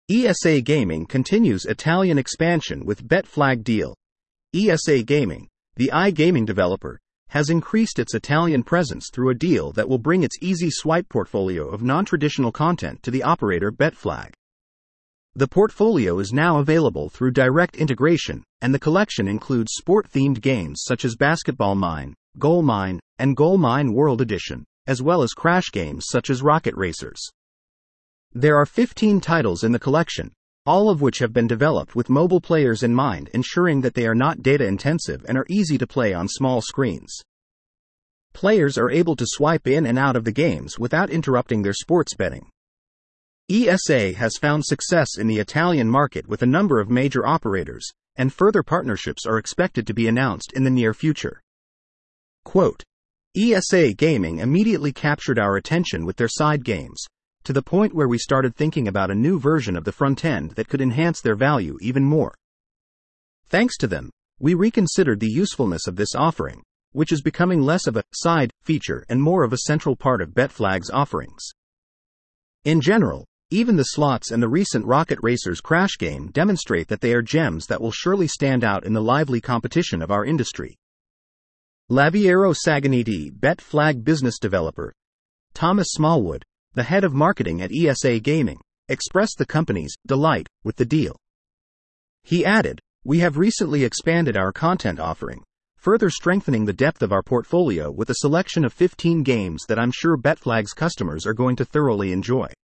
ESA Gaming continues Italian expansion with BetFlag deal. ESA Gaming, the iGaming developer, has increased its Italian presence through a deal that will bring its easy swipe portfolio of non-traditional content to the operator BetFlag. The portfolio is now available through direct integration, and the collection includes sport-themed games such as Basketball Mine, Goal Mine, and Goal Mine World Edition, as well as crash games such as Rocket Racers. There are 15 titles in the collection, all of which have been developed with mobile players in mind, ensuring that they are not data-intensive and are easy to play on small screens. Players are able to swipe in and out of the games without interrupting their sports betting. ESA has found success in the Italian market with a number of major operators, and further partnerships are expected to be announced in the near future. Quote, ESA Gaming immediately captured our attention with their side games, to the point where we started thinking about a new version of the front end that could enhance their value even more. Thanks to them, we reconsidered the usefulness of this offering, which is becoming less of a side feature and more of a central part of BetFlag's offerings. In general, even the slots and the recent Rocket Racers crash game demonstrate that they are gems that will surely stand out in the lively competition of our industry. Laviero Saganiti, BetFlag business developer, Thomas Smallwood, the head of marketing at ESA Gaming, expressed the company's delight with the deal. He added, "We have recently expanded our content offering, further strengthening the depth of our portfolio with a selection of 15 games that I'm sure BetFlag's customers are going to thoroughly enjoy.